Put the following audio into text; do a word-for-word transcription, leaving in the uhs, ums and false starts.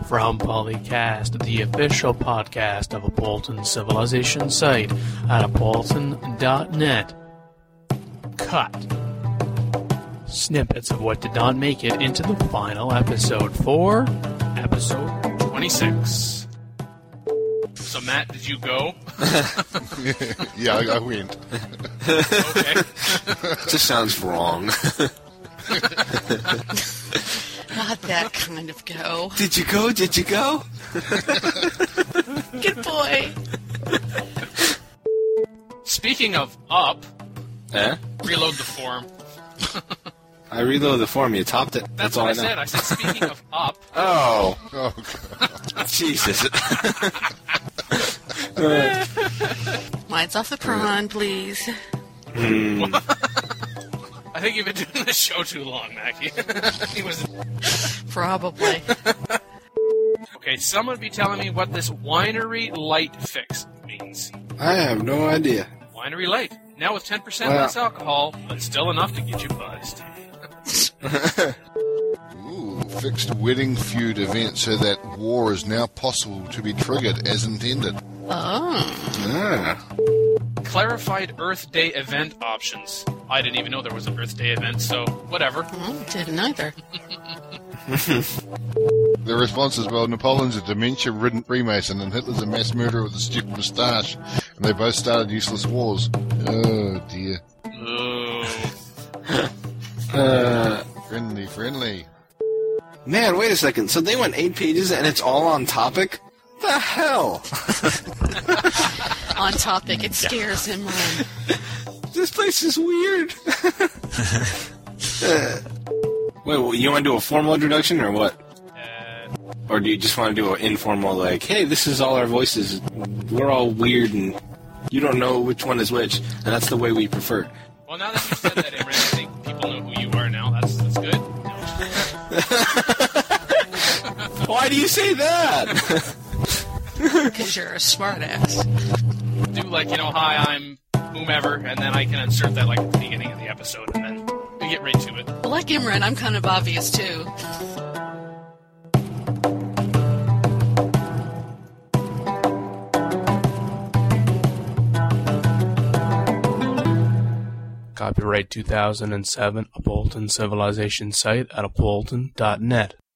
from Polycast, the official podcast of Appleton Civilization site at appleton dot net. Cut. Snippets of what did not make it into the final episode for episode twenty-six. So, Matt, did you go? Yeah, I, I went. Okay. Just sounds wrong. Not that kind of go. Did you go? Did you go? Good boy. Speaking of up, Eh? reload the form. I reloaded the form. You topped it. That's, That's all what I, I know. said. I said, speaking of up, Oh, Oh, God. Jesus. Lights off the prawn, please. Hmm. I think you've been doing this show too long, Mackie. He was Probably. okay. Someone be telling me what this winery light fix means. I have no idea. Winery light, now with ten percent Well- less alcohol, but still enough to get you buzzed. Ooh, fixed wedding feud event so that war is now possible to be triggered as intended. Oh. Ah. Clarified Earth Day event options. I didn't even know there was an Earth Day event, so whatever. Well, didn't either. The response is, well, Napoleon's a dementia-ridden Freemason and Hitler's a mass murderer with a stupid moustache, and they both started useless wars. Oh, dear. Ooh. Uh, Friendly, friendly. man, wait a second. So they went eight pages and it's all on topic? The hell? On topic, it scares him. Ryan. This place is weird. uh, wait, well, you want to do a formal introduction or what? Uh, Or do you just want to do an informal, like, hey, this is all our voices. We're all weird and you don't know which one is which, and that's the way we prefer. well, now that you said that, Imran, I think people know who you are now. That's that's good. Why do you say that? Because you're a smartass. Do like, you know, hi, I'm whomever, and then I can insert that like at the beginning of the episode, and then we get right to it. Well, like Imran, I'm kind of obvious, too. Copyright two thousand seven, Appleton Civilization site at appleton dot net.